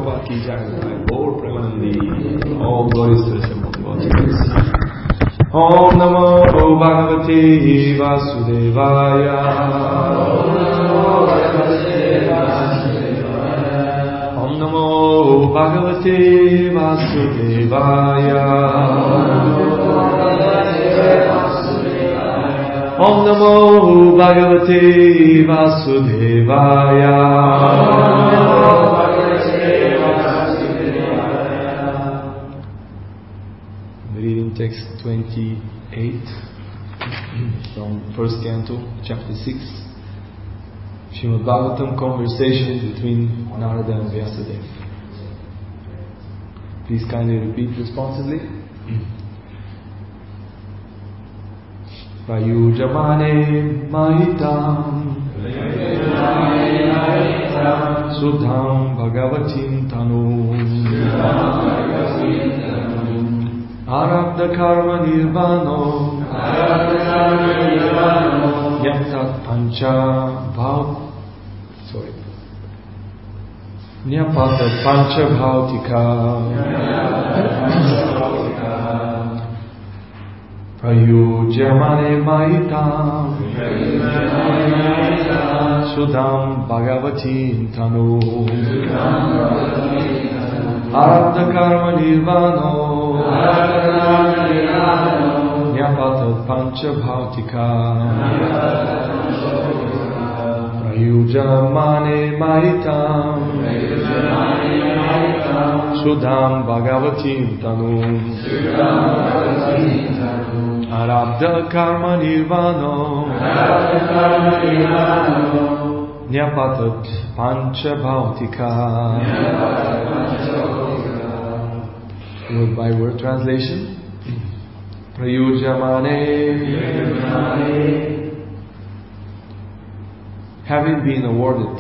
की जाए गौर Premanandi All glories to the Supreme Lord. Om Namo Bhagavate Vasudevaya. Om Namo Bhagavate Vasudevaya. Om Namo Bhagavate Vasudevaya. Text 28 from first canto, chapter 6, Srimad Bhagavatam, conversation between Narada and Vyasadeva. Please kindly repeat responsibly. Prayujamane Mahitam Sudham Bhagavatim Tanu Arabdha karma nirvano Yamtat pancha bhaut Nyapatat pancha bhautika Prayujamane maitam Sudham Bhagavatim Tanu Arabdha karma nirvano Nyapatat pancha bhautika Prayujamane maitam Sudham Bhagavatim Tanu Arabdha karma nirvano Nyapatat pancha bhautika. Word by word translation. Prayujamane, having been awarded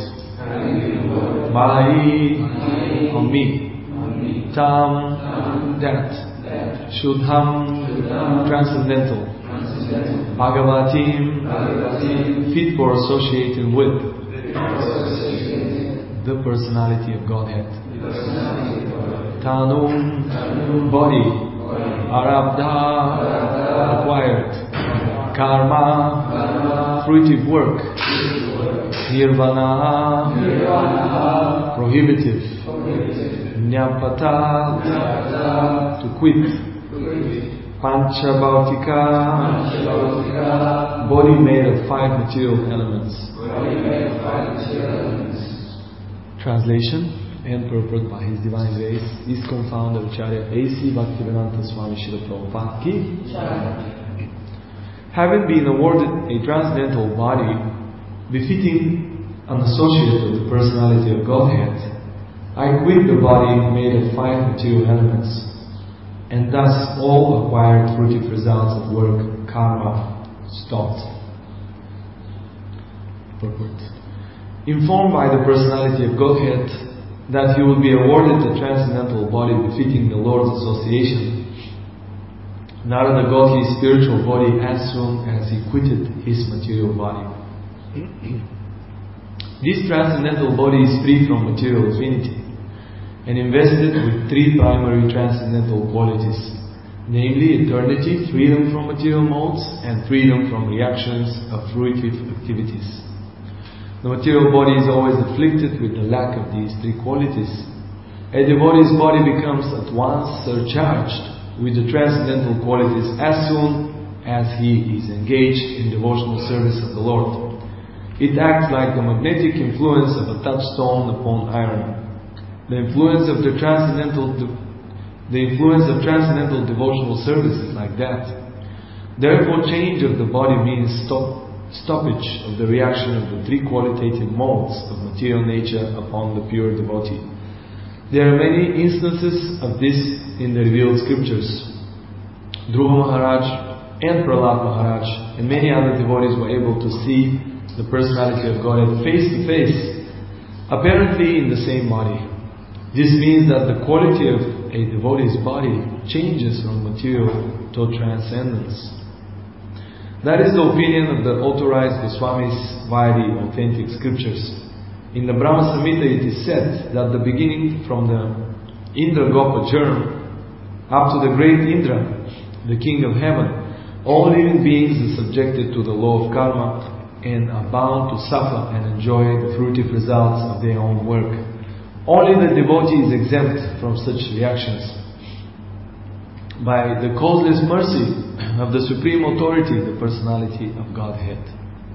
by on me, tam, that, shudham, transcendental, bhagavatim, fit for associating with the personality of Godhead. Tanum, body. Arabdha, acquired. Karma, fruitive work. Nirvana, prohibitive. Nyapata, to quit. Panchabhautika, body made of 5 material elements. Translation and purport by His Divine Grace, ISKCON founder Acharya A.C. Bhaktivedanta Swami Srila Prabhupada ki. Having been awarded a transcendental body befitting an associate of the personality of Godhead, I quit the body made of 5 material elements, and thus all acquired fruitive results of work, karma, stopped. Purport. Informed by the personality of Godhead that he will be awarded a transcendental body befitting the Lord's association, Narada got his spiritual body as soon as he quitted his material body. This transcendental body is free from material affinity and invested with 3 primary transcendental qualities, namely eternity, freedom from material modes, and freedom from reactions of fruitive activities. The material body is always afflicted with the lack of these 3 qualities. A devotee's body becomes at once surcharged with the transcendental qualities as soon as he is engaged in devotional service of the Lord. It acts like the magnetic influence of a touchstone upon iron. The influence of transcendental devotional service is like that. Therefore, change of the body means stoppage of the reaction of the 3 qualitative modes of material nature upon the pure devotee. There are many instances of this in the revealed scriptures. Dhruva Maharaj and Prahlad Maharaj and many other devotees were able to see the personality of Godhead face to face, apparently in the same body. This means that the quality of a devotee's body changes from material to transcendence. That is the opinion of the authorized Goswamis via the authentic scriptures. In the Brahma Samhita it is said that the beginning from the Indra Gopa germ up to the great Indra, the king of heaven, all living beings are subjected to the law of karma and are bound to suffer and enjoy the fruitive results of their own work. Only the devotee is exempt from such reactions. By the causeless mercy of the Supreme Authority, the Personality of Godhead.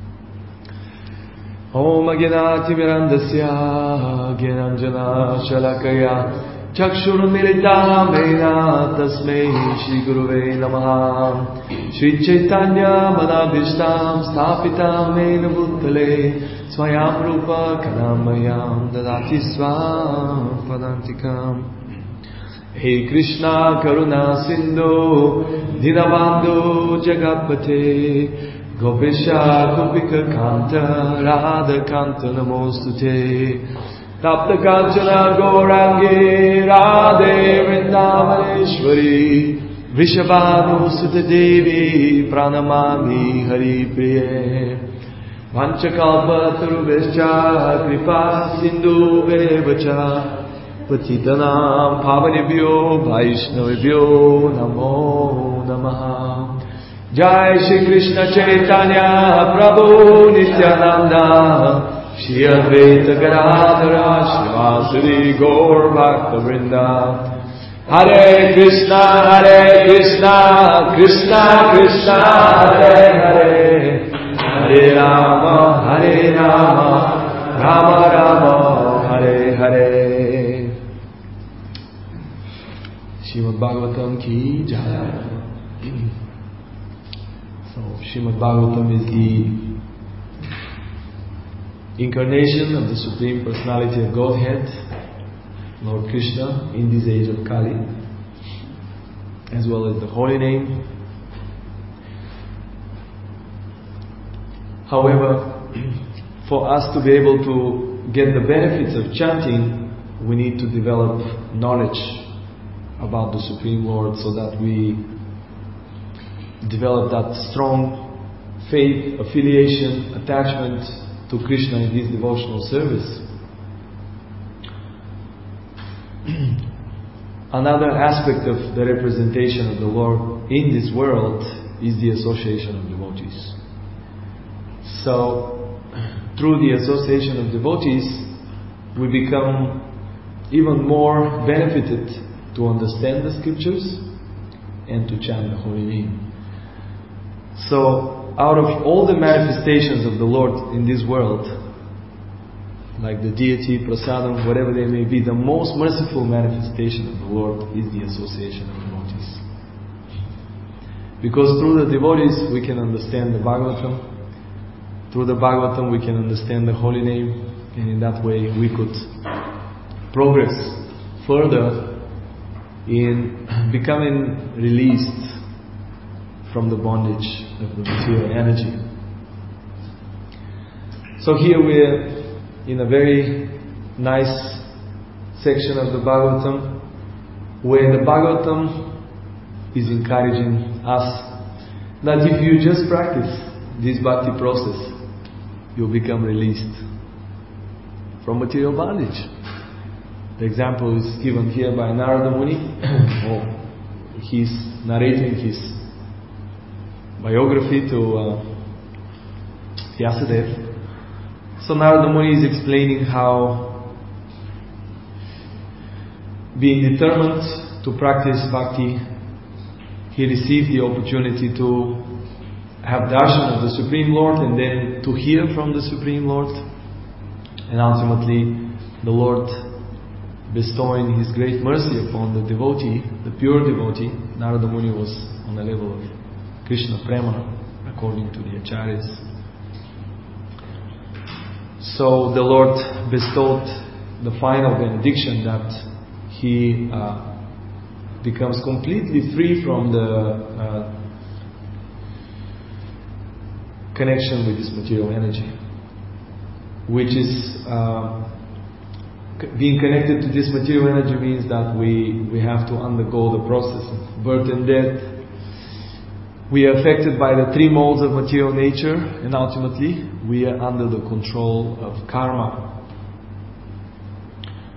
Om Agyanati Mirandasya Gyananjana Shalakaya Chakshurumilitam Vena Tasmei Shri Guruve Namaha Shri Chaitanya Manabhishtam Sthapitam Vena Bhutale Swayam Rupa Kalamayam Dadati Swam Padantikam Hey Krishna Karuna Sindhu Dinabandhu Jagapate Gopisha Gopika Kanta Radha Kanta Namostute Tapta Kanchana Gaurangi Radhe Vrindavaneshwari Vrishabhanu Sutta Devi Pranamami Hari Priye Vanchakalpa Tarubhescha Kripa Sindhu Vevacha Patitanam Pavanebhyo Vaishnavibhyo Namo Namaha Jai Shri Krishna Chaitanya Prabhu Nityananda Shri Advaita Gadadhara Srivasadi Gaur Bhakta Vrinda Hare Krishna Krishna Krishna Hare Hare Hare Rama Rama Rama Hare Hare. Srimad Bhagavatam Ki Jai. So Srimad Bhagavatam is the incarnation of the Supreme Personality of Godhead, Lord Krishna, in this age of Kali, as well as the holy name. However, for us to be able to get the benefits of chanting, we need to develop knowledge about the Supreme Lord so that we develop that strong faith, affiliation, attachment to Krishna in his devotional service. Another aspect of the representation of the Lord in this world is the association of devotees. So, through the association of devotees, we become even more benefited to understand the scriptures and to chant the holy name. So, out of all the manifestations of the Lord in this world, like the deity, prasadam, whatever they may be, the most merciful manifestation of the Lord is the association of devotees. Because through the devotees we can understand the Bhagavatam, through the Bhagavatam we can understand the holy name, and in that way we could progress further in becoming released from the bondage of the material energy. So here we're in a very nice section of the Bhagavatam, where the Bhagavatam is encouraging us that if you just practice this bhakti process, you'll become released from material bondage. The example is given here by Narada Muni. He's narrating his biography to Vyasadeva. So Narada Muni is explaining how, being determined to practice bhakti, he received the opportunity to have darshan of the Supreme Lord and then to hear from the Supreme Lord. And ultimately, the Lord bestowing His great mercy upon the devotee, the pure devotee. Narada Muni was on the level of Krishna Prema, according to the Acharyas. So the Lord bestowed the final benediction that he becomes completely free from the connection with this material energy, which is being connected to this material energy means that we have to undergo the process of birth and death. We are affected by the three modes of material nature, and ultimately we are under the control of karma.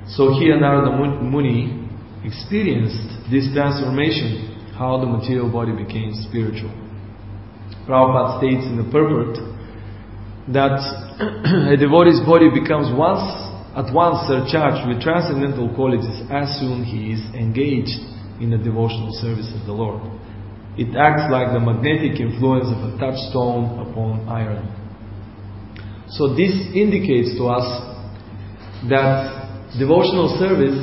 So here Narada Muni experienced this transformation, how the material body became spiritual. Prabhupada states in the purport that a devotee's body becomes at once surcharged with transcendental qualities as soon he is engaged in the devotional service of the Lord. It acts like the magnetic influence of a touchstone upon iron. So this indicates to us that devotional service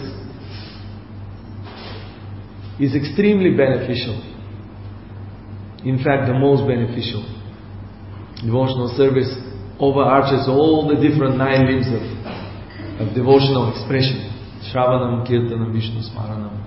is extremely beneficial. In fact, the most beneficial. Devotional service overarches all the different 9 limbs of devotional expression. Shravanam, Kirtanam, Vishnu Smaranam,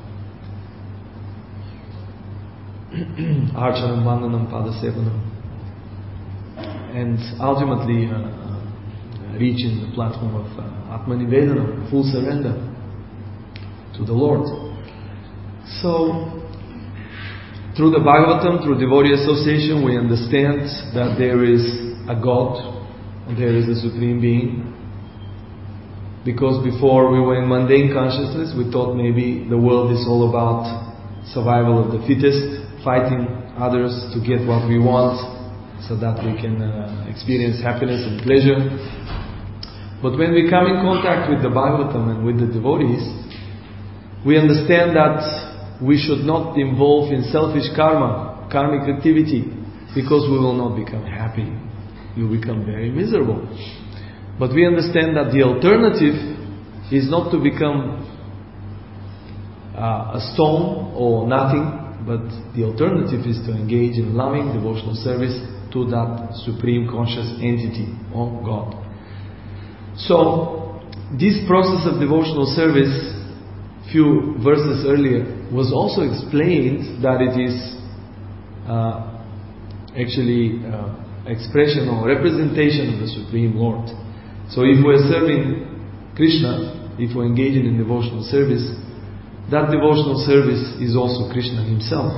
Archanam, Vandanam, Padasevanam, and ultimately reaching the platform of Atmanivedanam, full surrender to the Lord. So, through the Bhagavatam, through devotee association, we understand that there is a God, and there is a Supreme Being. Because before we were in mundane consciousness, we thought maybe the world is all about survival of the fittest, fighting others to get what we want, so that we can experience happiness and pleasure. But when we come in contact with the Bhagavatam and with the devotees, we understand that we should not involve in selfish karmic activity, because we will not become happy. You become very miserable. But we understand that the alternative is not to become a stone or nothing, but the alternative is to engage in loving devotional service to that supreme conscious entity, or God. So, this process of devotional service, few verses earlier, was also explained that it is expression or representation of the Supreme Lord. So if we're serving Krishna, if we're engaging in devotional service, that devotional service is also Krishna himself.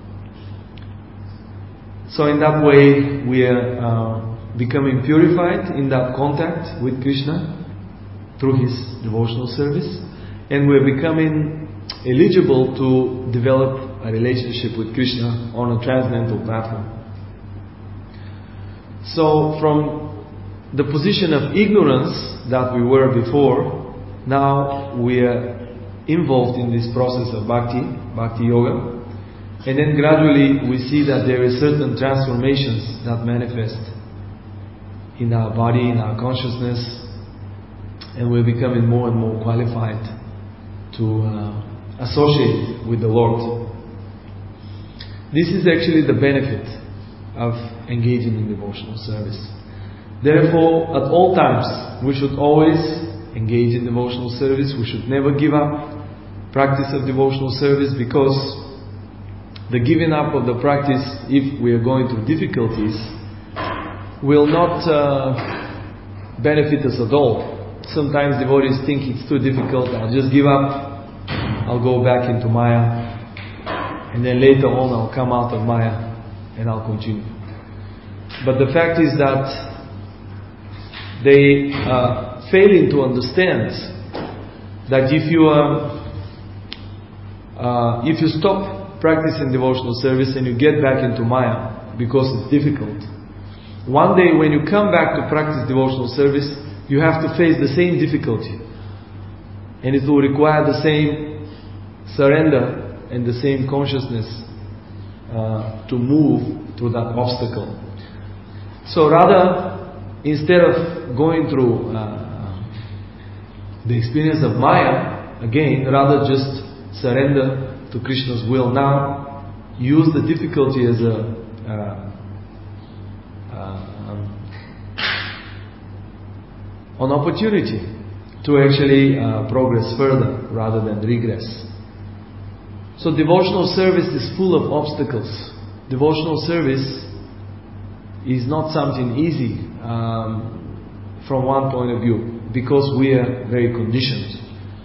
So in that way we are becoming purified in that contact with Krishna through his devotional service, and we're becoming eligible to develop a relationship with Krishna on a transcendental platform. So from the position of ignorance that we were before, now we are involved in this process of bhakti yoga, and then gradually we see that there is certain transformations that manifest in our body, in our consciousness, and we're becoming more and more qualified to associate with the Lord. This is actually the benefit of engaging in devotional service. Therefore, at all times, we should always engage in devotional service. We should never give up practice of devotional service, because the giving up of the practice, if we are going through difficulties, will not benefit us at all. Sometimes devotees think it's too difficult, I'll just give up, I'll go back into Maya, and then later on I'll come out of Maya and I'll continue. But the fact is that they are failing to understand that if you stop practicing devotional service and you get back into Maya because it's difficult, one day when you come back to practice devotional service, you have to face the same difficulty, and it will require the same surrender and the same consciousness to move through that obstacle. So rather, instead of going through the experience of Maya again, rather just surrender to Krishna's will. Now, use the difficulty as an opportunity to actually progress further rather than regress. So devotional service is full of obstacles. Devotional service is not something easy from one point of view, because we are very conditioned.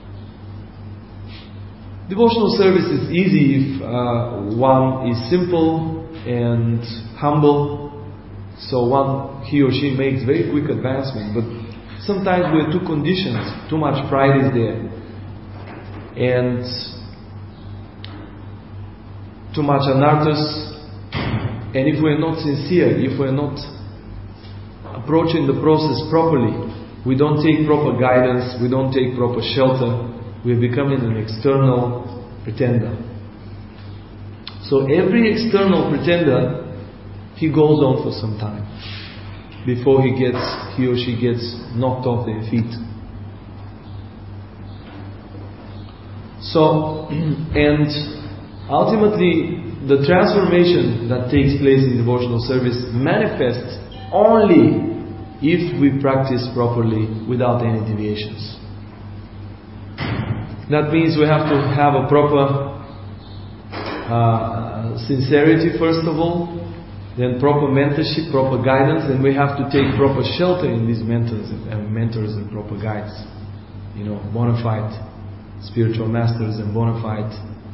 Devotional service is easy if one is simple and humble, so he or she makes very quick advancement. But sometimes we are too conditioned, too much pride is there. and too much anarthas. And if we're not sincere, if we're not approaching the process properly, we don't take proper guidance, we don't take proper shelter, we're becoming an external pretender. So every external pretender, he goes on for some time before he or she gets knocked off their feet. So, and ultimately, the transformation that takes place in devotional service manifests only if we practice properly without any deviations. That means we have to have a proper sincerity first of all, then proper mentorship, proper guidance, and we have to take proper shelter in these mentors and proper guides. Bona fide spiritual masters and bona fide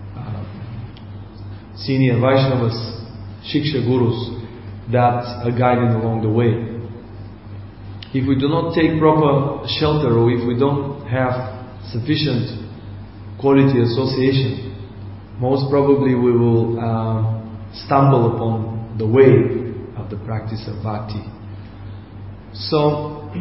senior Vaishnavas, Shiksha Gurus that are guiding along the way. If we do not take proper shelter, or if we don't have sufficient quality association, most probably we will stumble upon the way of the practice of bhakti. So,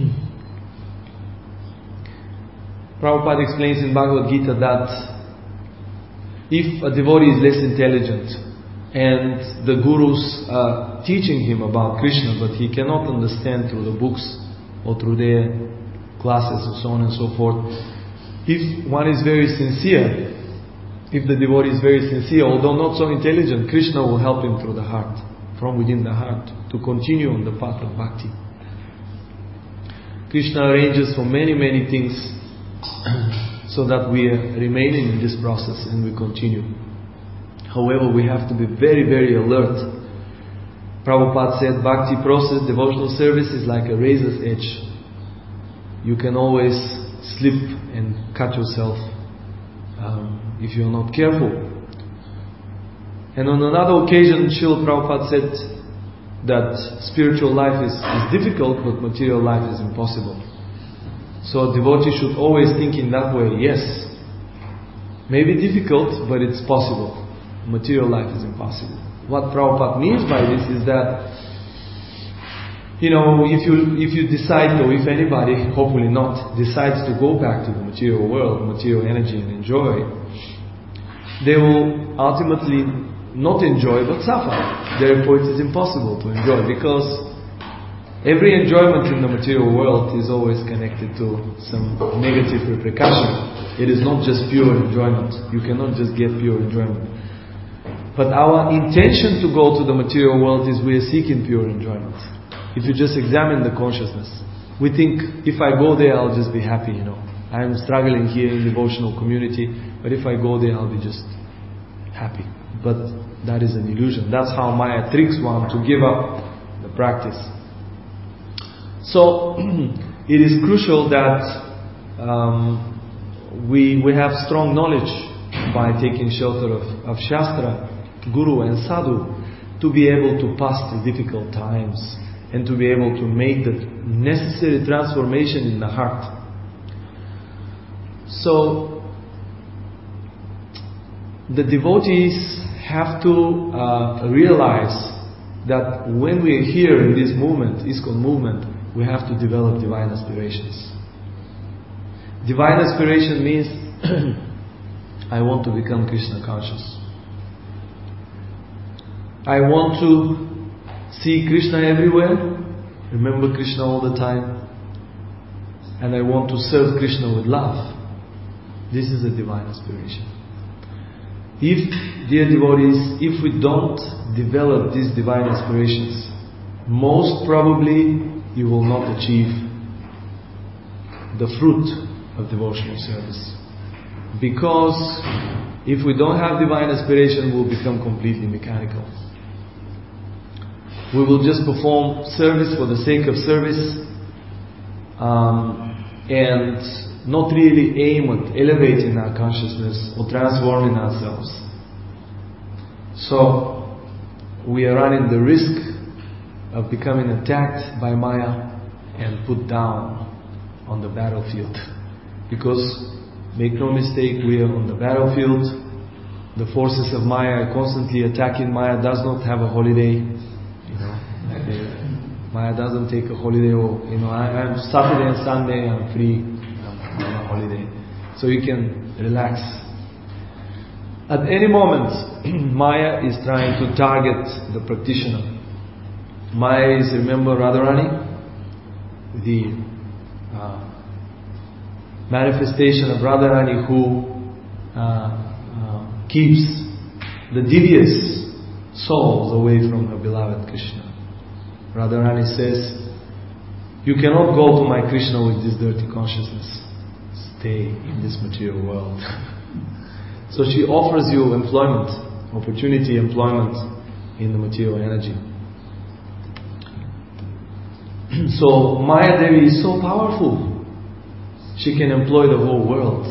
Prabhupada explains in Bhagavad Gita that if a devotee is less intelligent and the gurus are teaching him about Krishna, but he cannot understand through the books or through their classes or so on and so forth, if one is very sincere, if the devotee is very sincere, although not so intelligent, Krishna will help him through the heart, from within the heart, to continue on the path of bhakti. Krishna arranges for many, many things so that we are remaining in this process and we continue. However, we have to be very, very alert. Prabhupada said, bhakti process, devotional service is like a razor's edge. You can always slip and cut yourself if you are not careful. And on another occasion, Srila Prabhupada said that spiritual life is difficult, but material life is impossible. So a devotee should always think in that way. Yes, maybe difficult, but it's possible. Material life is impossible. What Prabhupada means by this is that, if you decide, or if anybody, hopefully not, decides to go back to the material world, material energy and enjoy, they will ultimately not enjoy but suffer. Therefore it is impossible to enjoy, because every enjoyment in the material world is always connected to some negative repercussion. It is not just pure enjoyment. You cannot just get pure enjoyment. But our intention to go to the material world is we are seeking pure enjoyment. If you just examine the consciousness, we think, if I go there, I'll just be happy, I am struggling here in devotional community, but if I go there, I'll be just happy. But that is an illusion. That's how Maya tricks one to give up the practice. So, it is crucial that we have strong knowledge by taking shelter of Shastra, Guru and Sadhu, to be able to pass through difficult times and to be able to make the necessary transformation in the heart. So, the devotees have to realize that when we are here in this movement, ISKCON movement, we have to develop divine aspirations. Divine aspiration means I want to become Krishna conscious. I want to see Krishna everywhere, remember Krishna all the time, and I want to serve Krishna with love. This is a divine aspiration. If, dear devotees, if we don't develop these divine aspirations, most probably you will not achieve the fruit of devotional service. Because if we don't have divine aspiration, we'll become completely mechanical. We will just perform service for the sake of service, and not really aim at elevating our consciousness or transforming ourselves. So, we are running the risk of becoming attacked by Maya and put down on the battlefield. Because Make no mistake, we are on the battlefield. The forces of Maya are constantly attacking. Maya does not have a holiday. Maya doesn't take a holiday. Or, I'm Saturday and Sunday, I'm free. I'm on a holiday. So you can relax. At any moment, Maya is trying to target the practitioner. Maya is, remember Radharani? The manifestation of Radharani who keeps the devious souls away from her beloved Krishna. Radharani says, you cannot go to my Krishna with this dirty consciousness. Stay in this material world. So she offers you employment, opportunity, employment in the material energy. So Maya Devi is so powerful. She can employ the whole world.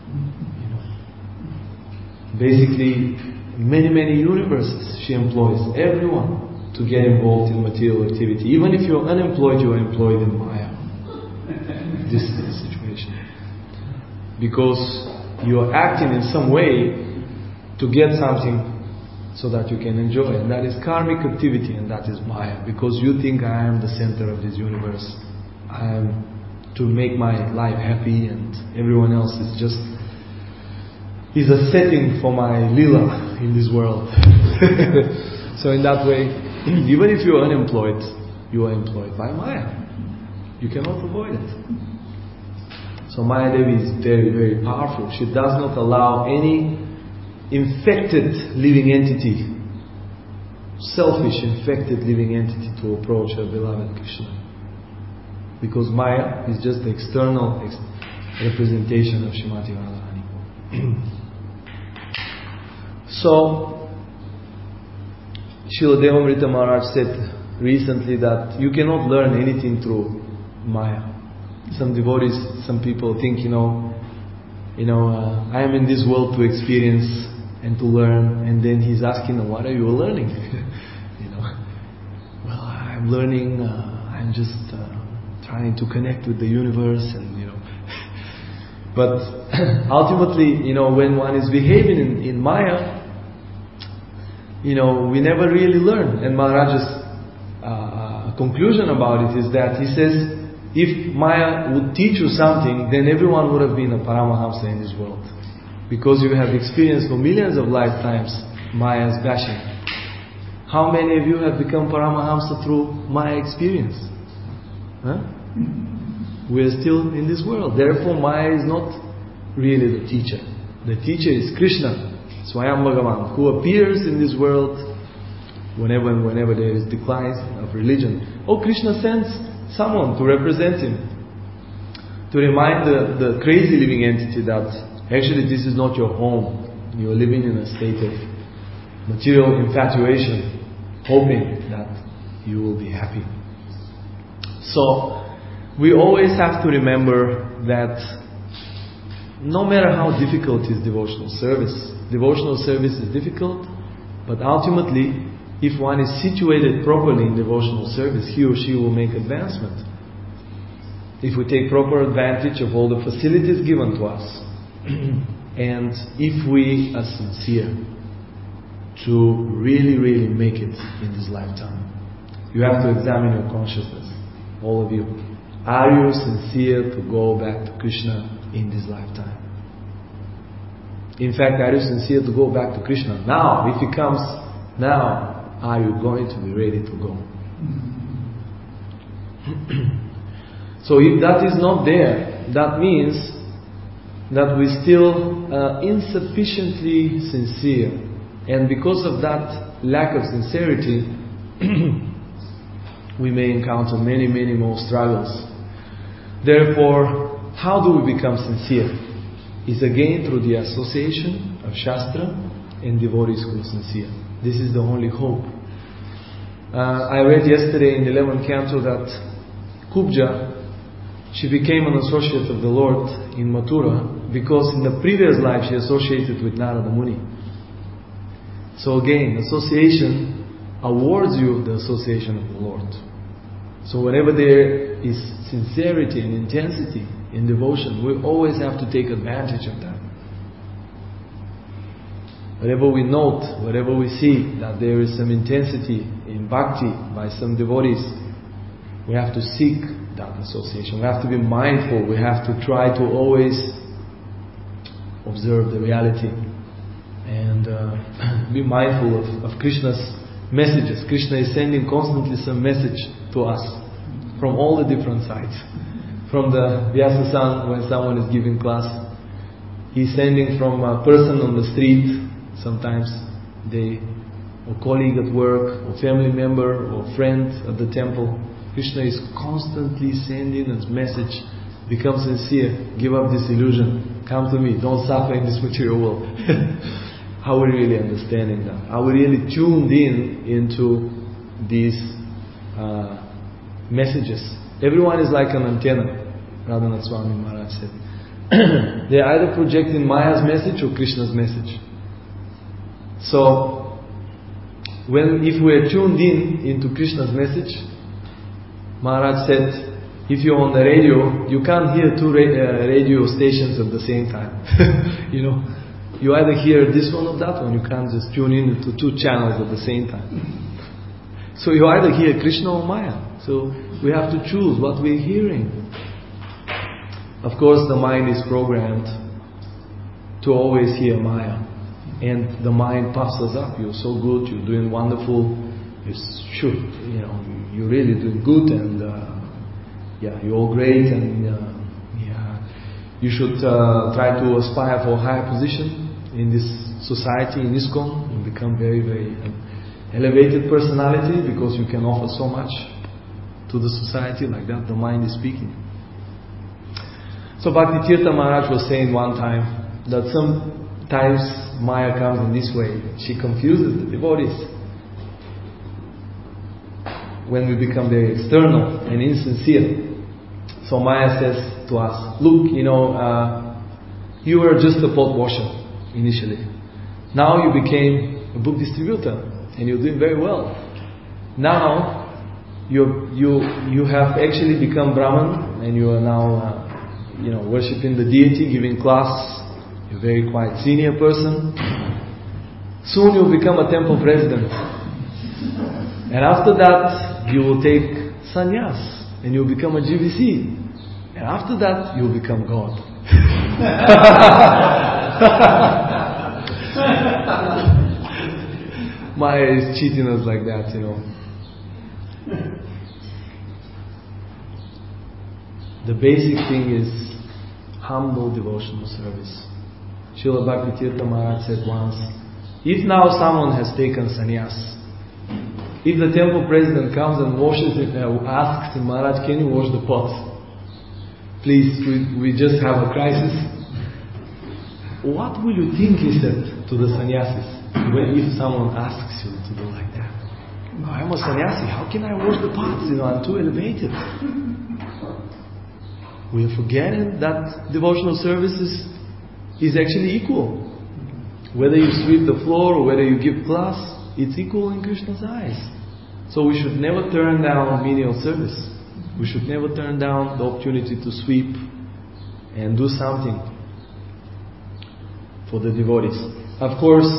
Basically, many universes she employs everyone to get involved in material activity. Even if you're unemployed, you are employed in Maya. This is the situation. Because you are acting in some way to get something so that you can enjoy. And that is karmic activity, and that is Maya. Because you think I am the center of this universe. I am to make my life happy, and everyone else is just a setting for my lila in this world. So in that way, even if you are unemployed, you are employed by Maya. You cannot avoid it. So Maya Devi is very powerful. She does not allow any infected living entity, selfish infected living entity, to approach her beloved Krishna. Because Maya is just the external representation of Srimati Radharani. So, Srila Devamrita Maharaj said recently that you cannot learn anything through Maya. Some devotees, some people think, I am in this world to experience and to learn, and then he's asking, what are you learning? Well, I'm learning, I'm just trying to connect with the universe, and but ultimately, when one is behaving in Maya, we never really learn. And Maharaj's conclusion about it is that he says, if Maya would teach you something, then everyone would have been a Paramahamsa in this world. Because you have experienced for millions of lifetimes Maya's bashing. How many of you have become Paramahamsa through Maya experience? Huh? We are still in this world. Therefore, Maya is not really the teacher. The teacher is Krishna, Swayam Bhagavan, who appears in this world whenever there is decline of religion. Krishna sends someone to represent him, to remind the crazy living entity that actually this is not your home. You are living in a state of material infatuation, hoping that you will be happy. So, we always have to remember that no matter how difficult is devotional service is difficult, but ultimately, if one is situated properly in devotional service, he or she will make advancement. If we take proper advantage of all the facilities given to us, and if we are sincere to really make it in this lifetime, you have to examine your consciousness, all of you. Are you sincere to go back to Krishna in this lifetime? In fact, are you sincere to go back to Krishna now? If he comes now, are you going to be ready to go? So if that is not there, that means that we're still insufficiently sincere. And because of that lack of sincerity, we may encounter many more struggles. Therefore, how do we become sincere? Is again through the association of Shastra and devotees who are sincere. This is the only hope. I read yesterday in the 11th canto that Kubja, she became an associate of the Lord in Mathura because in the previous life she associated with Narada Muni. So again, association awards you the association of the Lord. So whenever there is sincerity and intensity in devotion. We always have to take advantage of that. Wherever we note, wherever we see that there is some intensity in bhakti by some devotees, we have to seek that association. We have to be mindful. We have to try to always observe the reality and be mindful of Krishna's messages. Krishna is sending constantly some message to us from all the different sides. From the Vyasa-san, when someone is giving class, he's sending from a person on the street, sometimes or colleague at work, or family member, or friend at the temple. Krishna is constantly sending a message. Become sincere, give up this illusion, come to me, don't suffer in this material world. Are we really understanding that? Are we really tuned into these messages? Everyone is like an antenna, Radhanath Swami Maharaj said. They are either projecting Maya's message or Krishna's message. So, if we are tuned into Krishna's message, Maharaj said, if you're on the radio, you can't hear two radio stations at the same time. You either hear this one or that one. You can't just tune in to two channels at the same time. So you either hear Krishna or Maya. So we have to choose what we're hearing. Of course, the mind is programmed to always hear Maya. And the mind puffs us up. You're so good, you're doing wonderful, you're really doing good, and you're all great, and you should try to aspire for a higher position in this society, in ISKCON, and become very, very elevated personality, because you can offer so much to the society like that. The mind is speaking. So Bhakti Tirtha Maharaj was saying one time that sometimes Maya comes in this way. She confuses the devotees. When we become very external and insincere. So Maya says to us, look, you were just a pot washer initially. Now you became a book distributor and you're doing very well. Now you have actually become Brahman and you are now worshipping the deity, giving class. You're a very quite senior person. Soon you'll become a temple president. And after that, you will take sannyas and you'll become a GVC. And after that, you'll become God. Maya is cheating us like that, The basic thing is humble devotional service. Srila Bhakti Tirtha Maharaj said once, if now someone has taken sannyas, if the temple president comes and asks him, Maharaj, can you wash the pots? Please, we just have a crisis. What will you think, he said to the sannyasis, if someone asks you to do like that? I'm a sannyasi, how can I wash the pots? I'm too elevated. We are forgetting that devotional service is actually equal. Whether you sweep the floor or whether you give class, it's equal in Krishna's eyes. So we should never turn down menial service. We should never turn down the opportunity to sweep and do something for the devotees. Of course,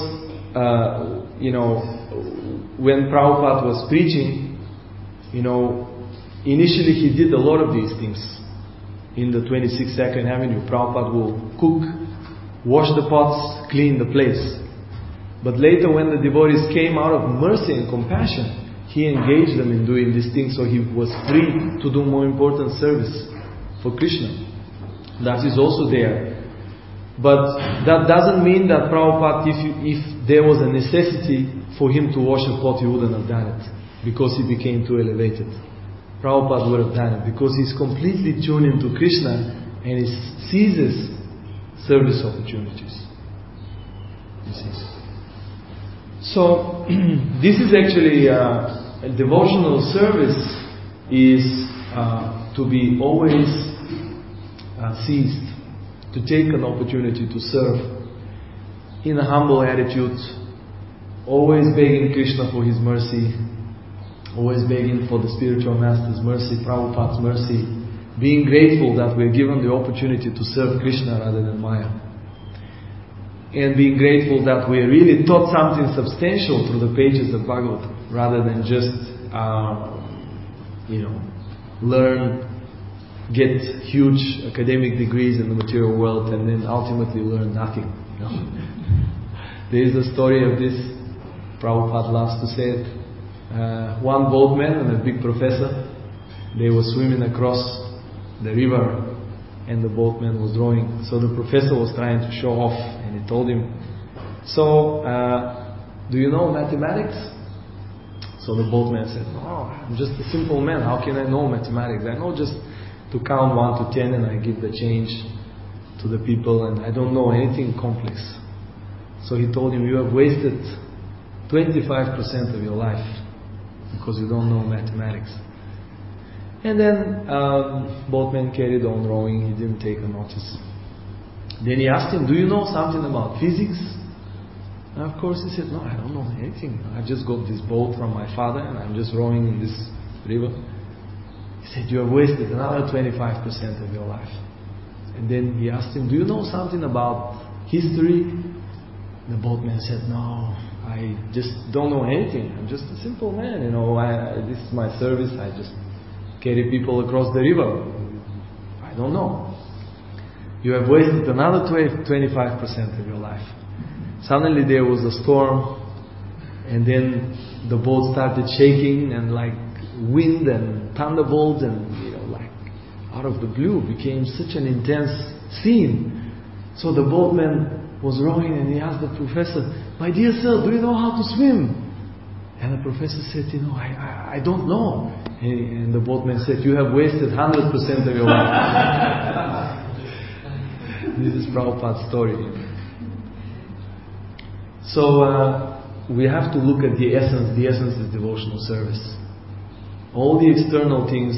when Prabhupada was preaching, initially he did a lot of these things. In the 26th Second Avenue, Prabhupada will cook, wash the pots, clean the place. But later when the devotees came out of mercy and compassion, he engaged them in doing these things, so he was free to do more important service for Krishna. That is also there. But that doesn't mean that Prabhupada, if there was a necessity for him to wash a pot, he wouldn't have done it, because he became too elevated. Prabhupada would have done it, because he's completely tuned into Krishna and he seizes service opportunities. You see. So, this is actually a devotional service is to be always seized, to take an opportunity to serve in a humble attitude, always begging Krishna for His mercy, always begging for the spiritual master's mercy, Prabhupada's mercy, being grateful that we're given the opportunity to serve Krishna rather than Maya, and being grateful that we're really taught something substantial through the pages of Bhagavatam rather than just learn, get huge academic degrees in the material world and then ultimately learn nothing. There is a story of this, Prabhupada loves to say it. One boatman and a big professor, they were swimming across the river and the boatman was rowing. So the professor was trying to show off and he told him, "So, do you know mathematics?" So the boatman said, "No, I'm just a simple man. How can I know mathematics? I know just to count 1 to 10 and I give the change to the people and I don't know anything complex." So he told him, "You have wasted 25% of your life because you don't know mathematics." And then boatman carried on rowing. He didn't take a notice. Then he asked him, "Do you know something about physics?" And of course he said, "No, I don't know anything. I just got this boat from my father and I'm just rowing in this river." He said, "You have wasted another 25% of your life." And then he asked him, "Do you know something about history?" The boatman said, "No, I just don't know anything. I'm just a simple man, this is my service. I just carry people across the river. I don't know." "You have wasted another 25% of your life." Suddenly there was a storm and then the boat started shaking and like wind and thunderbolts and out of the blue became such an intense scene. So the boatman was rowing and he asked the professor, "My dear sir, do you know how to swim?" And the professor said, I don't know." And the boatman said, "You have wasted 100% of your life." This is Prabhupada's story. So we have to look at the essence. The essence is devotional service. All the external things,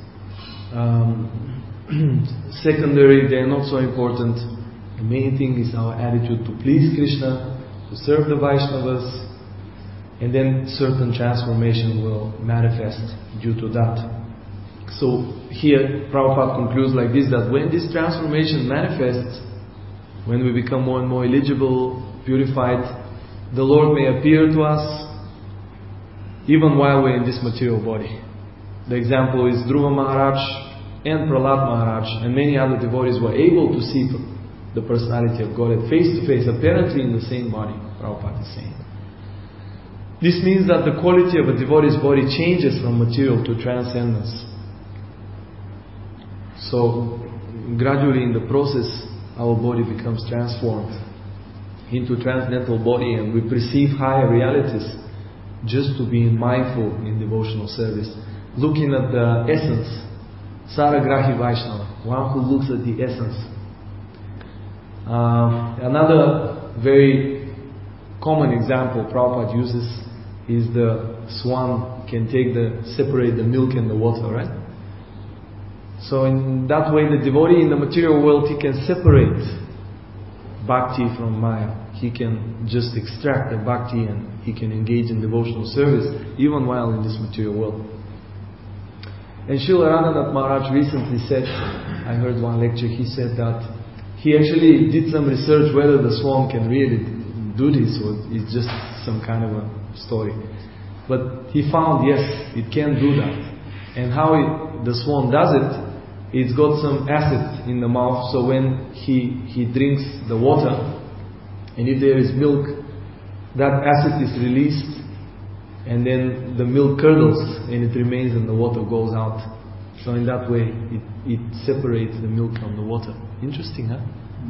secondary, they are not so important. The main thing is our attitude to please Krishna, to serve the Vaishnavas, and then certain transformation will manifest due to that. So here Prabhupada concludes like this, that when this transformation manifests, when we become more and more eligible, purified, the Lord may appear to us even while we're in this material body. The example is Dhruva Maharaj and Prahlad Maharaj and many other devotees were able to see the personality of Godhead face to face, apparently in the same body, Prabhupada is saying. This means that the quality of a devotee's body changes from material to transcendence. So gradually in the process, our body becomes transformed into transcendental body and we perceive higher realities just to be mindful in devotional service. Looking at the essence, Saragrahi Vaishnava, one who looks at the essence. Another very common example Prabhupada uses is the swan can separate the milk and the water, right? So in that way, the devotee in the material world, he can separate bhakti from Maya. He can just extract the bhakti and he can engage in devotional service even while in this material world. And Srila Radhanath Maharaj recently said, I heard one lecture, he said that he actually did some research whether the swan can really do this or it's just some kind of a story. But he found, yes, it can do that. And how the swan does it, it's got some acid in the mouth, so when he drinks the water, and if there is milk, that acid is released, and then the milk curdles, and it remains and the water goes out. So in that way, it separates the milk from the water. Interesting, huh?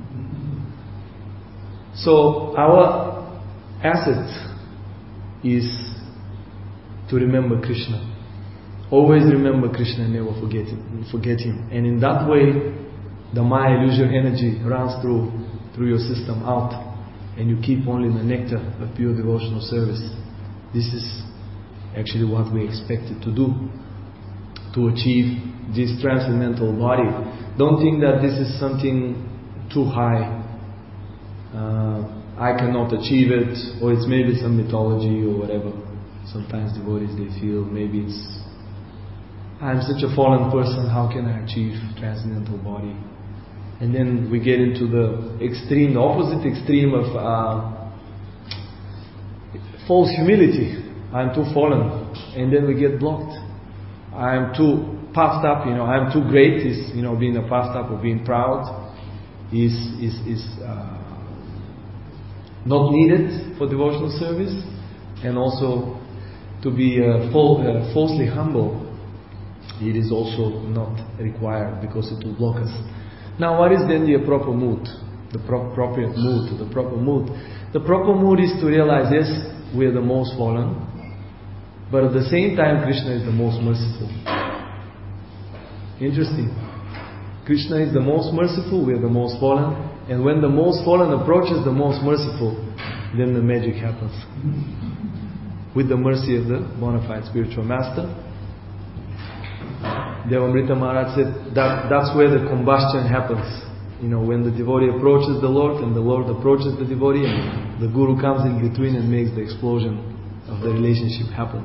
So our asset is to remember Krishna. Always remember Krishna and never forget Him. And in that way, the Maya illusion energy runs through your system out, and you keep only the nectar of pure devotional service. This is actually what we expected to do, to achieve this transcendental body. Don't think that this is something too high. I cannot achieve it, or it's maybe some mythology or whatever. Sometimes devotees, they feel maybe it's I'm such a fallen person, how can I achieve transcendental body? And then we get into the extreme, the opposite extreme of false humility. I'm too fallen. And then we get blocked. I'm too puffed up, I'm too great. Is, being a puffed up or being proud is not needed for devotional service. And also to be falsely humble, it is also not required because it will block us. Now, what is then the proper mood? The appropriate mood, the proper mood. The proper mood is to realize, yes, we are the most fallen, but at the same time, Krishna is the most merciful. Interesting. Krishna is the most merciful, we are the most fallen, and when the most fallen approaches the most merciful, then the magic happens. With the mercy of the bona fide spiritual master. Devamrita Maharaj said that's where the combustion happens. When the devotee approaches the Lord and the Lord approaches the devotee, and the Guru comes in between and makes the explosion of the relationship happen.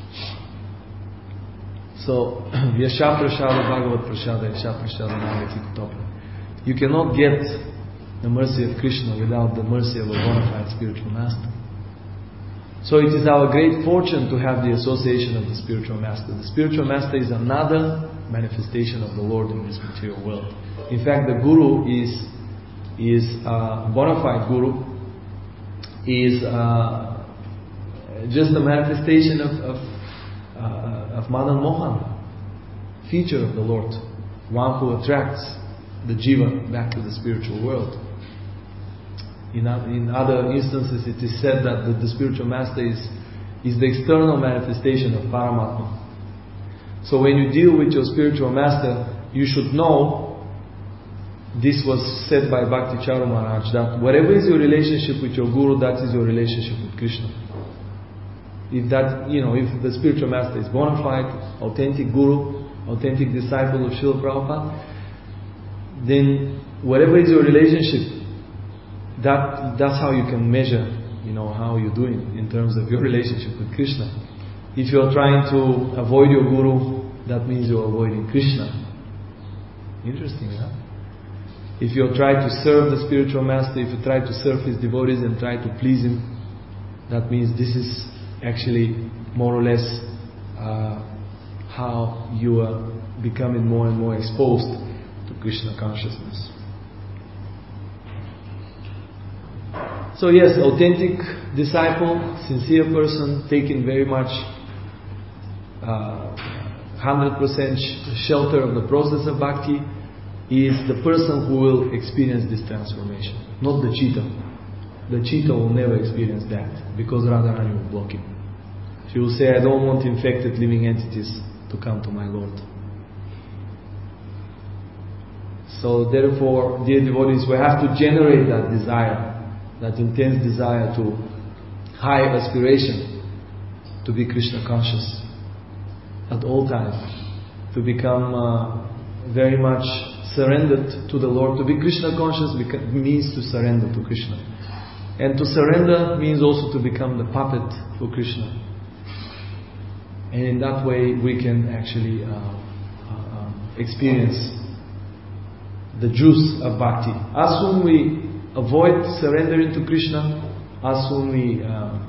So, Yasha Prasada Bhagavat Prasada, Yasha Prasada Nagati Kutopra. You cannot get the mercy of Krishna without the mercy of a bona fide spiritual master. So it is our great fortune to have the association of the spiritual master. The spiritual master is another manifestation of the Lord in this material world. In fact, the Guru is a bona fide Guru, is just a manifestation of Madan Mohan, feature of the Lord, one who attracts the jiva back to the spiritual world. In other instances, it is said that the spiritual master is the external manifestation of Paramatma. So when you deal with your spiritual master, you should know, this was said by Bhakti Charu Maharaj, that whatever is your relationship with your Guru, that is your relationship with Krishna. If if the spiritual master is bona fide, authentic Guru, authentic disciple of Srila Prabhupada, then whatever is your relationship, that's how you can measure, how you're doing in terms of your relationship with Krishna. If you're trying to avoid your Guru, that means you're avoiding Krishna. Interesting, huh? If you try to serve the spiritual master, if you try to serve his devotees and try to please him, that means this is actually more or less how you are becoming more and more exposed to Krishna consciousness. So yes, authentic disciple, sincere person, taking very much 100% shelter of the process of bhakti, is the person who will experience this transformation, not the cheetah. The cheetah will never experience that because Radharani will block him. She will say, I don't want infected living entities to come to my Lord. So therefore, dear devotees, we have to generate that desire, that intense desire to high aspiration to be Krishna conscious at all times, to become very much surrendered to the Lord. To be Krishna conscious means to surrender to Krishna, and to surrender means also to become the puppet for Krishna, and in that way we can actually experience the juice of bhakti. As soon we avoid surrendering to Krishna, as soon we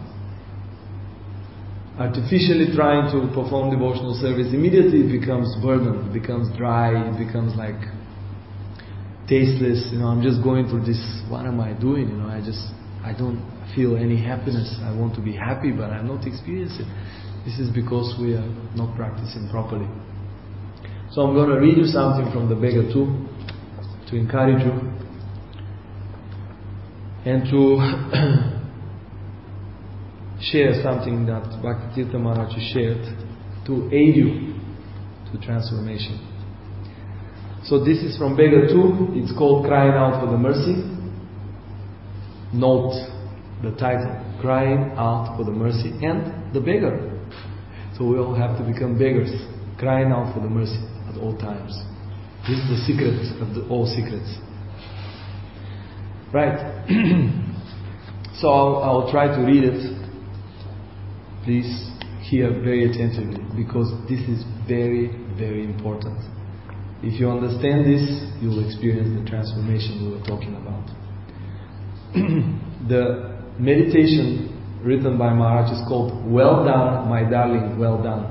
artificially trying to perform devotional service, immediately it becomes burden, it becomes dry, it becomes like tasteless. I'm just going through this, what am I doing? I don't feel any happiness. I want to be happy, but I'm not experiencing. This is because we are not practicing properly. So I'm going to read you something from the Beggar 2 to encourage you and to share something that Bhaktitirtha Maharaj shared to aid you to transformation. So this is from Beggar 2. It's called Crying Out for the Mercy. Note the title, Crying Out for the Mercy, and the beggar. So we all have to become beggars, crying out for the mercy at all times. This is the secret of all secrets. Right. So I'll try to read it. Please here very attentively, because this is very, very important. If you understand this, you will experience the transformation we were talking about. The meditation written by Maharaj is called "Well Done, My Darling, Well Done."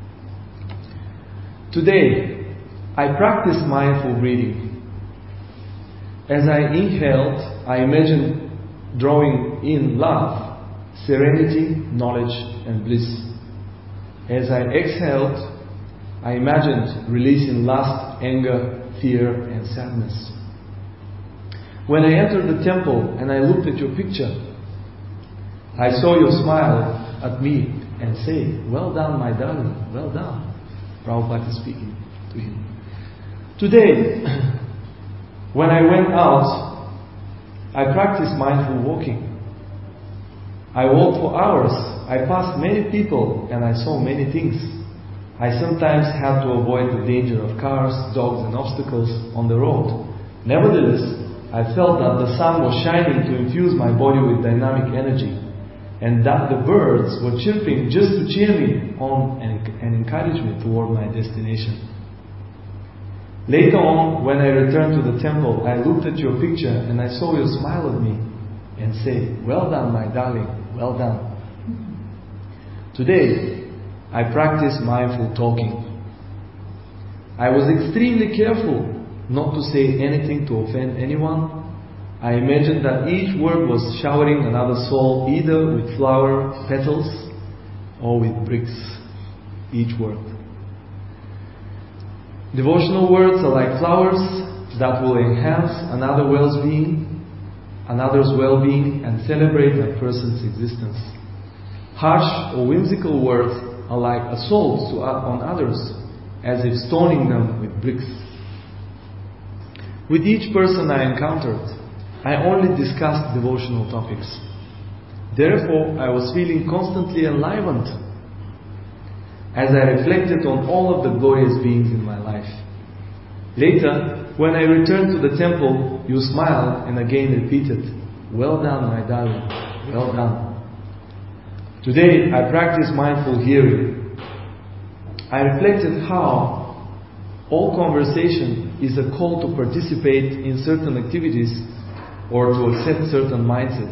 Today, I practice mindful breathing. As I inhaled, I imagined drawing in love, serenity, knowledge, and bliss. As I exhaled, I imagined releasing lust, anger, fear, and sadness. When I entered the temple and I looked at your picture, I saw you smile at me and say, "Well done, my darling, well done." Prabhupada is speaking to him. Today, when I went out, I practiced mindful walking. I walked for hours. I passed many people and I saw many things. I sometimes had to avoid the danger of cars, dogs, and obstacles on the road. Nevertheless, I felt that the sun was shining to infuse my body with dynamic energy, and that the birds were chirping just to cheer me on and encourage me toward my destination. Later on, when I returned to the temple, I looked at your picture and I saw you smile at me and say, "Well done, my darling, well done." Today, I practice mindful talking. I was extremely careful not to say anything to offend anyone. I imagined that each word was showering another soul either with flower petals or with bricks, each word. Devotional words are like flowers that will enhance another's well-being and celebrate a person's existence. Harsh or whimsical words are like assaults on others, as if stoning them with bricks. With each person I encountered, I only discussed devotional topics. Therefore, I was feeling constantly enlivened as I reflected on all of the glorious beings in my life. Later, when I returned to the temple, you smiled and again repeated, "Well done, my darling, well done." Today, I practice mindful hearing. I reflected how all conversation is a call to participate in certain activities or to accept certain mindsets.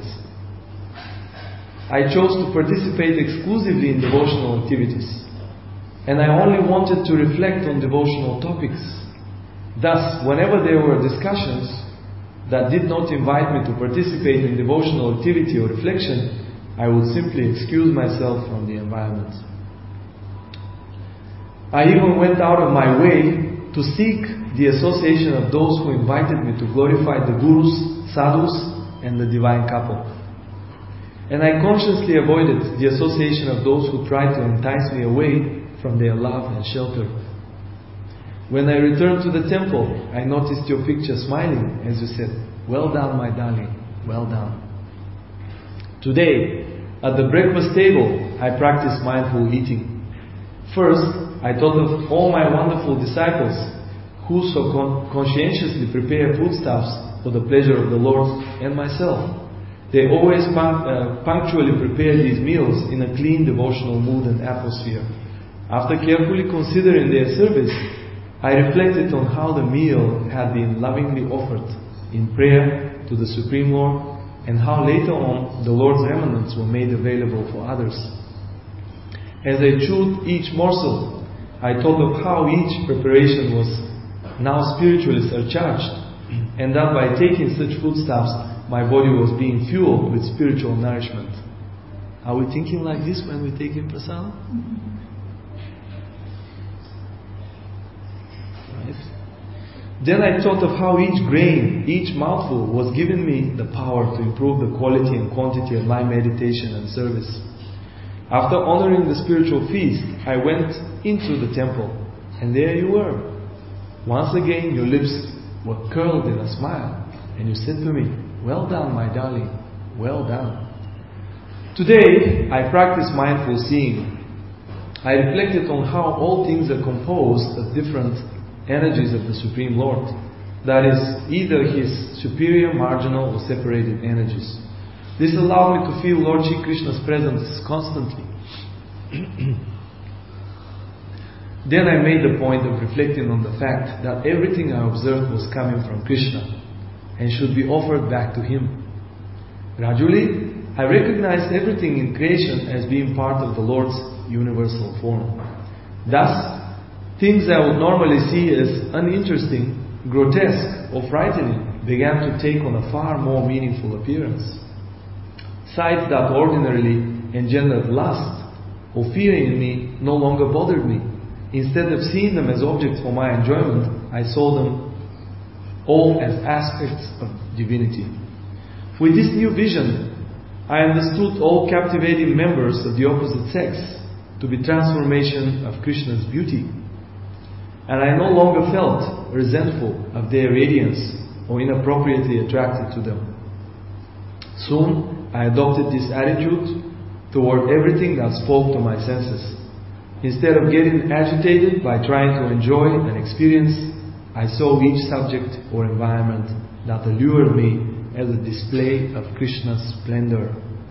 I chose to participate exclusively in devotional activities, and I only wanted to reflect on devotional topics. Thus, whenever there were discussions that did not invite me to participate in devotional activity or reflection, I would simply excuse myself from the environment. I even went out of my way to seek the association of those who invited me to glorify the gurus, sadhus, and the divine couple. And I consciously avoided the association of those who tried to entice me away from their love and shelter. When I returned to the temple, I noticed your picture smiling as you said, "Well done, my darling, well done." Today, at the breakfast table, I practiced mindful eating. First, I thought of all my wonderful disciples who so conscientiously prepare foodstuffs for the pleasure of the Lord and myself. They always punctually prepare these meals in a clean devotional mood and atmosphere. After carefully considering their service, I reflected on how the meal had been lovingly offered in prayer to the Supreme Lord, and how later on the Lord's remnants were made available for others. As I chewed each morsel, I thought of how each preparation was now spiritually surcharged, and that by taking such foodstuffs, my body was being fueled with spiritual nourishment. Are we thinking like this when we take in prasad? Right? Then I thought of how each grain, each mouthful was giving me the power to improve the quality and quantity of my meditation and service. After honoring the spiritual feast, I went into the temple, and there you were. Once again, your lips were curled in a smile, and you said to me, "Well done, my darling, well done." Today, I practice mindful seeing. I reflected on how all things are composed of different energies of the Supreme Lord. That is, either His superior, marginal, or separated energies. This allowed me to feel Lord Shri Krishna's presence constantly. Then I made the point of reflecting on the fact that everything I observed was coming from Krishna and should be offered back to Him. Gradually, I recognized everything in creation as being part of the Lord's universal form. Thus, things I would normally see as uninteresting, grotesque, or frightening began to take on a far more meaningful appearance. Sights that ordinarily engendered lust or fear in me no longer bothered me. Instead of seeing them as objects for my enjoyment, I saw them all as aspects of divinity. With this new vision, I understood all captivating members of the opposite sex to be transformation of Krishna's beauty. And I no longer felt resentful of their radiance or inappropriately attracted to them. Soon, I adopted this attitude toward everything that spoke to my senses. Instead of getting agitated by trying to enjoy an experience, I saw each subject or environment that allured me as a display of Krishna's splendor.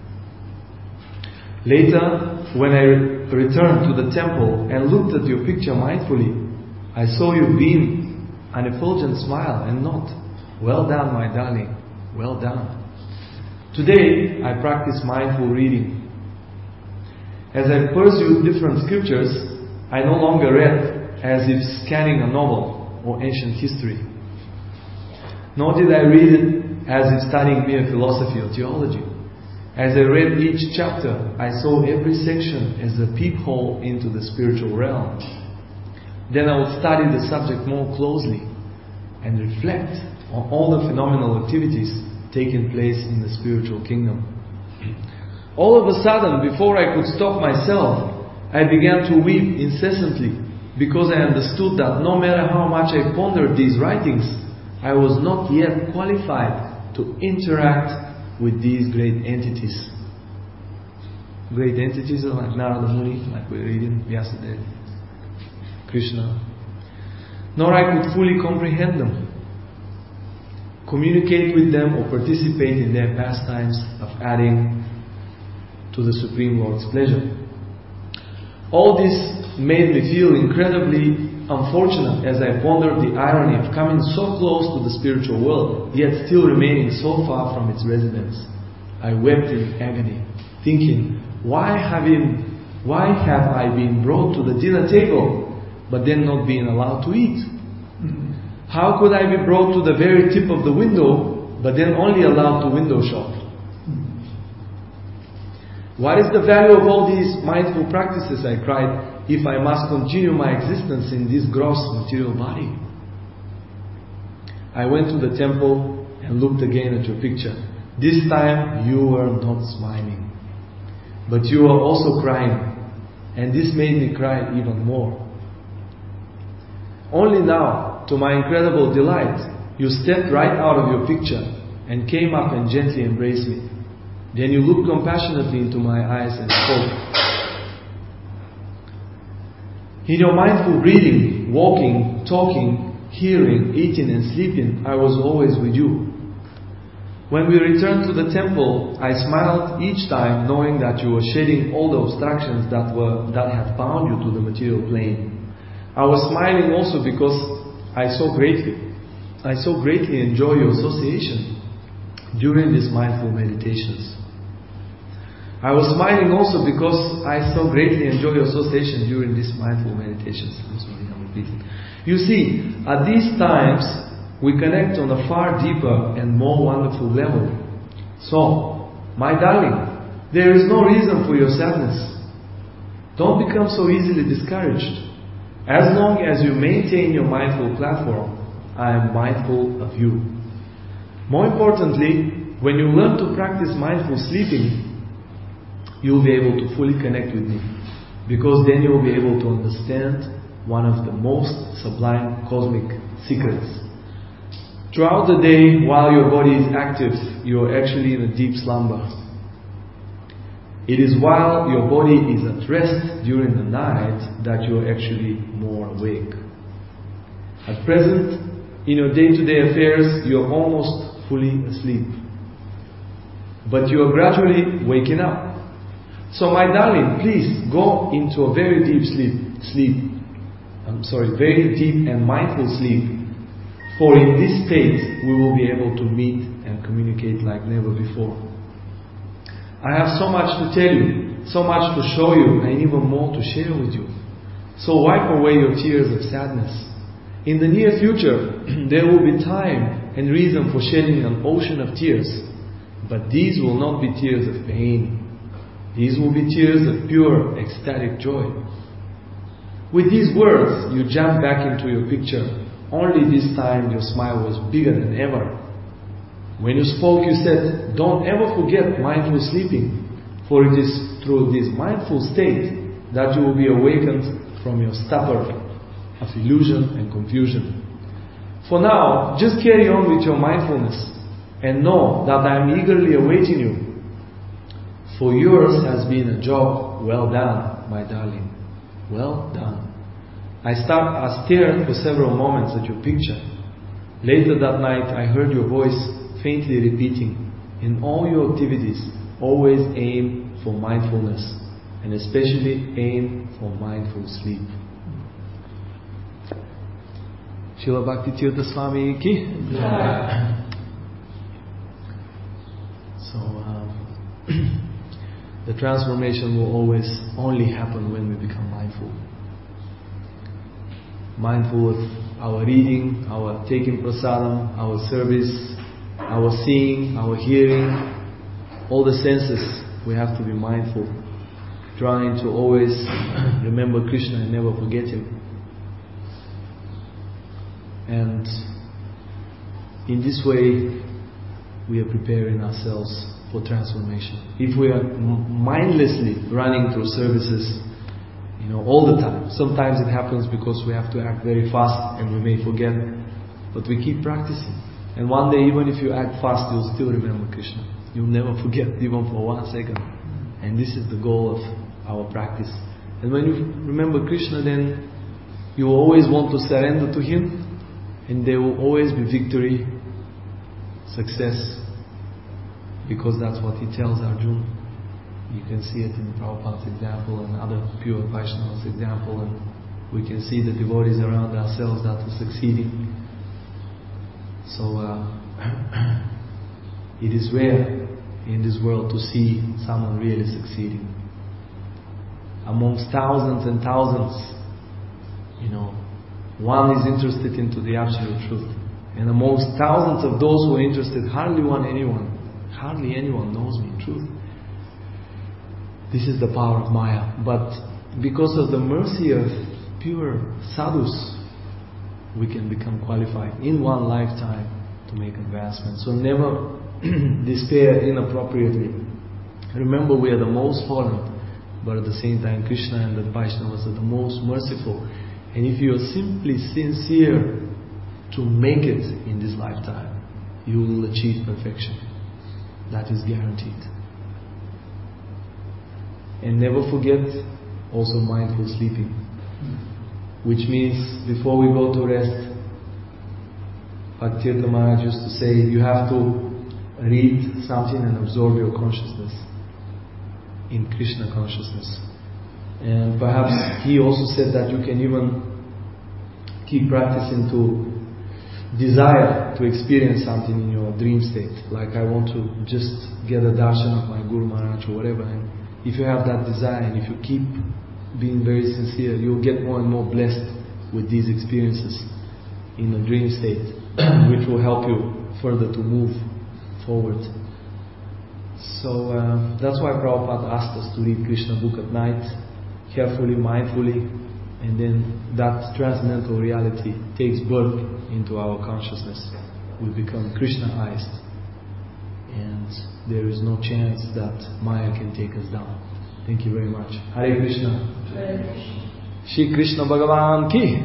Later, when I returned to the temple and looked at your picture mindfully, I saw you beam an effulgent smile and nod. Well done, my darling. Well done. Today, I practice mindful reading. As I pursued different scriptures, I no longer read as if scanning a novel or ancient history. Nor did I read it as if studying mere philosophy or theology. As I read each chapter, I saw every section as a peephole into the spiritual realm. Then I would study the subject more closely and reflect on all the phenomenal activities taking place in the spiritual kingdom. All of a sudden, before I could stop myself, I began to weep incessantly because I understood that no matter how much I pondered these writings, I was not yet qualified to interact with these great entities. Great entities are like Narada Muni, like we were reading yesterday, Krishna. Nor I could fully comprehend them, communicate with them, or participate in their pastimes of adding to the Supreme Lord's pleasure. All this made me feel incredibly unfortunate as I pondered the irony of coming so close to the spiritual world, yet still remaining so far from its residence. I wept in agony, thinking, why have I been brought to the dinner table, but then not being allowed to eat? How could I be brought to the very tip of the window, but then only allowed to window shop? What is the value of all these mindful practices, I cried, if I must continue my existence in this gross material body? I went to the temple and looked again at your picture. This time you were not smiling, but you were also crying, and this made me cry even more. Only now, to my incredible delight, you stepped right out of your picture and came up and gently embraced me. Then you looked compassionately into my eyes and spoke. In your mindful breathing, walking, talking, hearing, eating and sleeping, I was always with you. When we returned to the temple, I smiled each time knowing that you were shedding all the obstructions that had bound you to the material plane. I was smiling also because I so greatly enjoy your association during these mindful meditations. I was smiling also because I so greatly enjoy your association during these mindful meditations. I'm sorry, I'm repeating. You see, at these times, we connect on a far deeper and more wonderful level. So, my darling, there is no reason for your sadness. Don't become so easily discouraged. As long as you maintain your mindful platform, I am mindful of you. More importantly, when you learn to practice mindful sleeping, you'll be able to fully connect with me, because then you'll be able to understand one of the most sublime cosmic secrets. Throughout the day, while your body is active, you are actually in a deep slumber. It is while your body is at rest during the night that you are actually more awake. At present, in your day-to-day affairs, you are almost fully asleep. But you are gradually waking up. So my darling, please go into a very deep very deep and mindful sleep. For in this state we will be able to meet and communicate like never before. I have so much to tell you, so much to show you, and even more to share with you. So wipe away your tears of sadness. In the near future, there will be time and reason for shedding an ocean of tears. But these will not be tears of pain. These will be tears of pure, ecstatic joy. With these words, you jump back into your picture. Only this time your smile was bigger than ever. When you spoke, you said, don't ever forget mindful sleeping, for it is through this mindful state that you will be awakened from your stupor of illusion and confusion. For now, just carry on with your mindfulness and know that I am eagerly awaiting you. For yours has been a job well done, my darling. Well done. I stared for several moments at your picture. Later that night, I heard your voice faintly repeating, in all your activities, always aim for mindfulness, and especially aim for mindful sleep. Srila Bhakti Tirtha Swami ki. So, the transformation will always only happen when we become mindful. Mindful of our reading, our taking prasadam, our service, our seeing, our hearing, all the senses. We have to be mindful, trying to always remember Krishna and never forget Him. And in this way, we are preparing ourselves for transformation. If we are mindlessly running through services, all the time. Sometimes it happens because we have to act very fast and we may forget, but we keep practicing. And one day, even if you act fast, you'll still remember Krishna. You'll never forget, even for 1 second. And this is the goal of our practice. And when you remember Krishna, then you will always want to surrender to Him, and there will always be victory, success, because that's what He tells Arjuna. You can see it in Prabhupada's example and other pure Vaishnavas' example, and we can see the devotees around ourselves that are succeeding. So it is rare in this world to see someone really succeeding. Amongst thousands and thousands, one is interested into the absolute truth. And amongst thousands of those who are interested, hardly anyone knows me in truth. This is the power of Maya. But because of the mercy of pure sadhus, we can become qualified in one lifetime to make advancement. So never despair inappropriately. Remember, we are the most fallen, but at the same time Krishna and the Vaishnavas are the most merciful. And if you are simply sincere to make it in this lifetime, you will achieve perfection. That is guaranteed. And never forget also mindful sleeping, which means before we go to rest, Bhakti Maharaj used to say, you have to read something and absorb your consciousness in Krishna consciousness. And perhaps he also said that you can even keep practicing to desire to experience something in your dream state. Like, I want to just get a darshan of my Guru Maharaj or whatever. And if you have that desire and if you keep being very sincere, you'll get more and more blessed with these experiences in the dream state, which will help you further to move forward. So that's why Prabhupada asked us to read Krishna book at night, carefully, mindfully, and then that transcendental reality takes birth into our consciousness. We become Krishna-ized, and there is no chance that Maya can take us down. Thank you very much. Hare Krishna. Shri Krishna Bhagavan ki.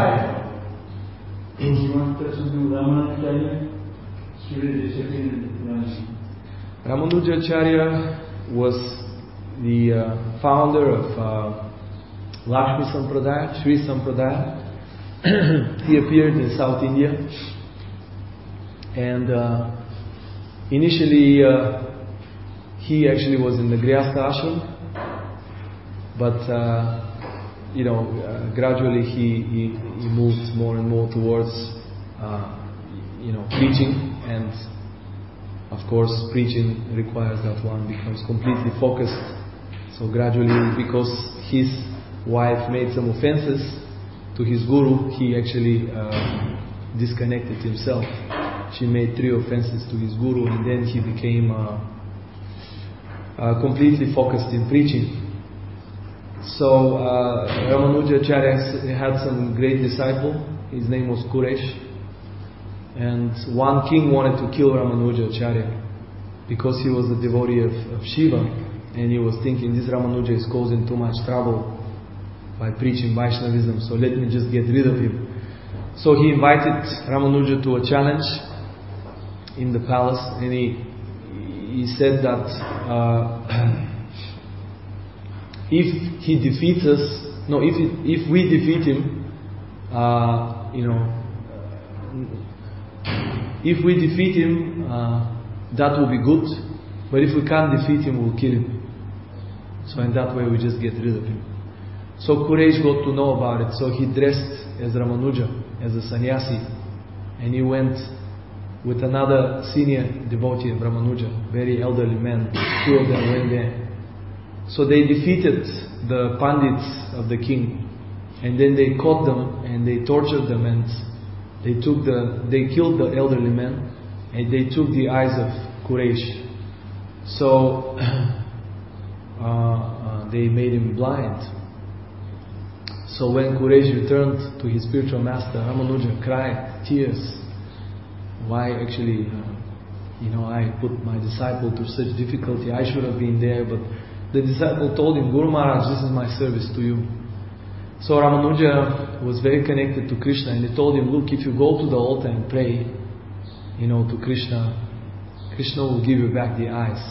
Ramanujacharya was the founder of Lakshmi Sampradaya, Sri Sampradaya. He appeared in South India, and initially he actually was in the Grihastha ashram, But gradually he moved more and more towards preaching, and of course preaching requires that one becomes completely focused. So gradually, because his wife made some offenses to his guru, he actually disconnected himself. She made 3 offenses to his guru, and then he became completely focused in preaching. So Ramanujacharya had some great disciple. His name was Kuresh, and one king wanted to kill Ramanujacharya because he was a devotee of Shiva, and he was thinking, this Ramanuja is causing too much trouble by preaching Vaishnavism, so let me just get rid of him. So he invited Ramanuja to a challenge in the palace, and he said that if he defeats us, if we defeat him, if we defeat him, that will be good. But if we can't defeat him, we'll kill him. So in that way, we just get rid of him. So Kuresh got to know about it. So he dressed as Ramanuja, as a sannyasi, and he went with another senior devotee of Ramanuja, very elderly man. 2 of them went there. So they defeated the pandits of the king, and then they caught them and they tortured them, and they killed the elderly man, and they took the eyes of Kuresh. So they made him blind. So when Kuresh returned to his spiritual master, Ramanuja cried tears. Why actually, I put my disciple through such difficulty. I should have been there, but the disciple told him, Guru Maharaj, this is my service to you. So Ramanuja was very connected to Krishna, and he told him, look, if you go to the altar and pray, to Krishna, Krishna will give you back the eyes.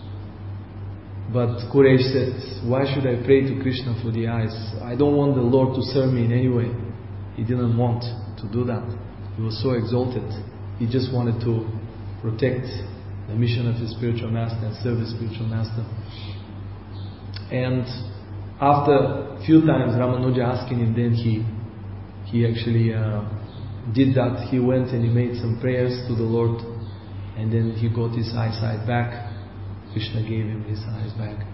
But Kuresh said, why should I pray to Krishna for the eyes? I don't want the Lord to serve me in any way. He didn't want to do that. He was so exalted. He just wanted to protect the mission of his spiritual master and serve his spiritual master. And after a few times Ramanuja asking him, then he actually did that. He went and he made some prayers to the Lord, and then he got his eyesight back. Krishna gave him his eyes back.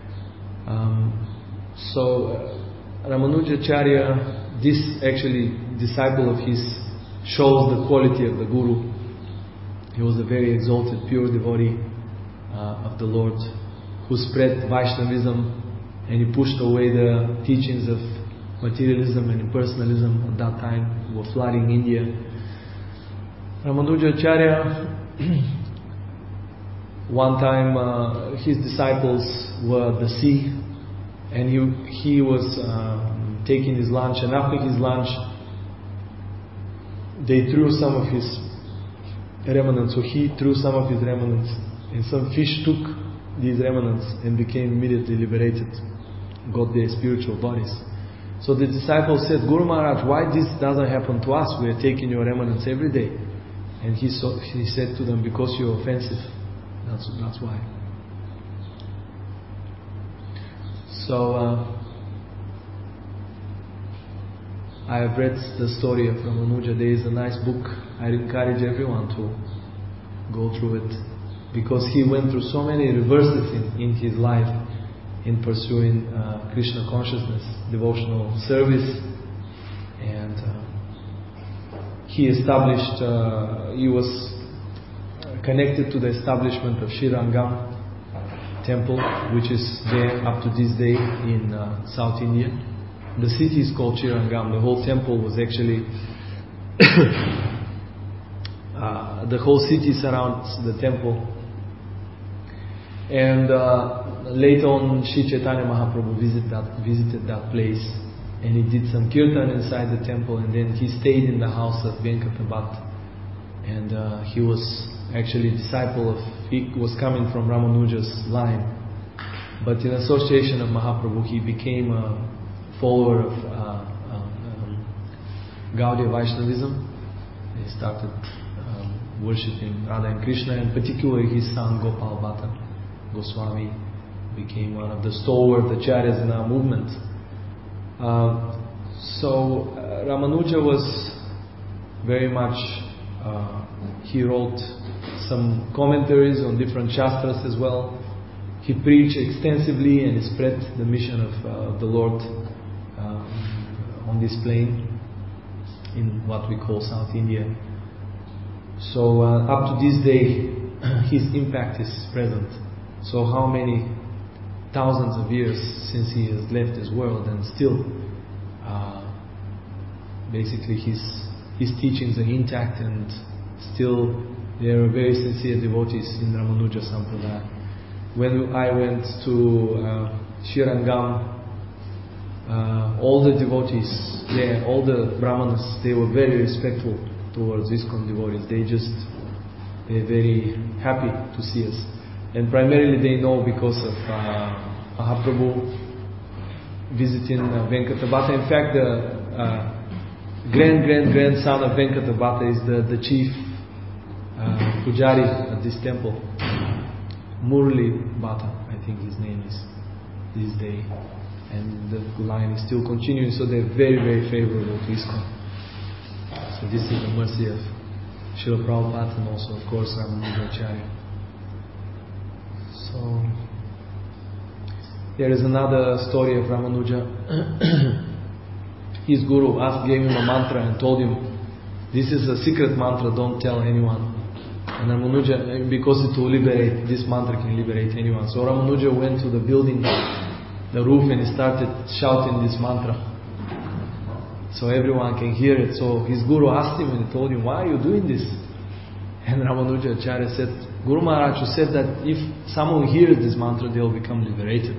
So Ramanujacharya, this actually disciple of his, shows the quality of the Guru. He was a very exalted, pure devotee of the Lord, who spread Vaishnavism, and he pushed away the teachings of materialism and impersonalism at that time, who were flooding India. Ramanujacharya, one time his disciples were at the sea, and he was taking his lunch, and after his lunch they threw some of his remnants. So he threw some of his remnants, and some fish took these remnants and became immediately liberated, got their spiritual bodies. So the disciple said, Guru Maharaj, why this doesn't happen to us? We are taking your remnants every day. And he said to them, because you're offensive. That's why. So I have read the story of Ramanuja. There is a nice book. I encourage everyone to go through it, because he went through so many reverses in his life in pursuing Krishna consciousness, devotional service, and he was connected to the establishment of Srirangam temple, which is there up to this day in South India. The city is called Srirangam. The whole temple was actually the whole city surrounds the temple. And later on, Sri Chaitanya Mahaprabhu visited that place, and he did some kirtan inside the temple, and then he stayed in the house of Venkata Bhatt, and he was actually he was coming from Ramanuja's line, but in association of Mahaprabhu, he became a follower of Gaudiya Vaishnavism. He started worshipping Radha and Krishna, and particularly his son Gopal Bhatta Goswami became one of the stalwart acharyas in our movement. So Ramanuja was very much, he wrote some commentaries on different shastras as well. He preached extensively and he spread the mission of the Lord on this plane in what we call South India. So up to this day, his impact is present. So how many thousands of years since he has left this world, and still basically his teachings are intact, and still there are very sincere devotees in Ramanuja Sampradaya. When I went to Shirangam, all the devotees there, all the Brahmanas, they were very respectful towards ISKCON devotees. They're very happy to see us. And primarily they know because of Mahaprabhu visiting Venkatabhata. In fact, the grandson of Venkatabhata is the chief Pujari at this temple. Murli Bhatta, I think his name is this day. And the line is still continuing, so they're very, very favorable to ISKCON. So this is the mercy of Srila Prabhupada and also, of course, Ramanuja Acharya. So there is another story of Ramanuja. His guru gave him a mantra and told him, this is a secret mantra, don't tell anyone. And Ramanuja, because it will liberate, this mantra can liberate anyone. So Ramanuja went to the building, the roof, and he started shouting this mantra, so everyone can hear it. So his guru asked him and he told him, why are you doing this? And Ramanuja Acharya said, Guru Maharaj, you said that if someone hears this mantra, they'll become liberated.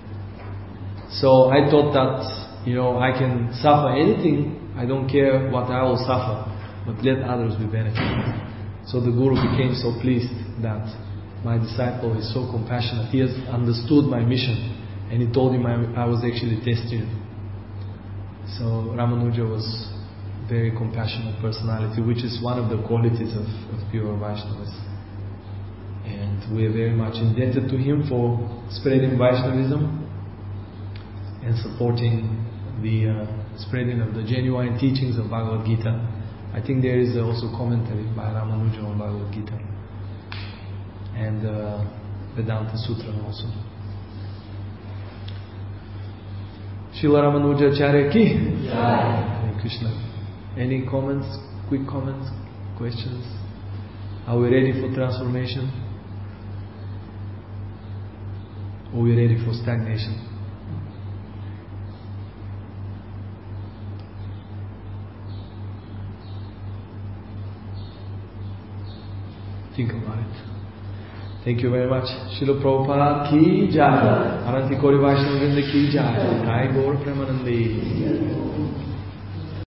So I thought that, I can suffer anything, I don't care what I will suffer, but let others be benefited. So the Guru became so pleased that my disciple is so compassionate. He has understood my mission, and he told him I was actually testing him. So Ramanuja was a very compassionate personality, which is one of the qualities of pure Vaishnavas. And we are very much indebted to him for spreading Vaishnavism and supporting the spreading of the genuine teachings of Bhagavad Gita. I think there is also commentary by Ramanuja on Bhagavad Gita and Vedanta Sutra also. Srila Ramanuja Acharya ki Hare Krishna. Any comments, quick comments, questions? Are we ready for transformation? Or are we ready for stagnation? Think about it. Thank you very much. Srila Prabhupada ki jai. Aranti Kori Vaishnava Vrinda ki jai. Jai Gaur Premanandi.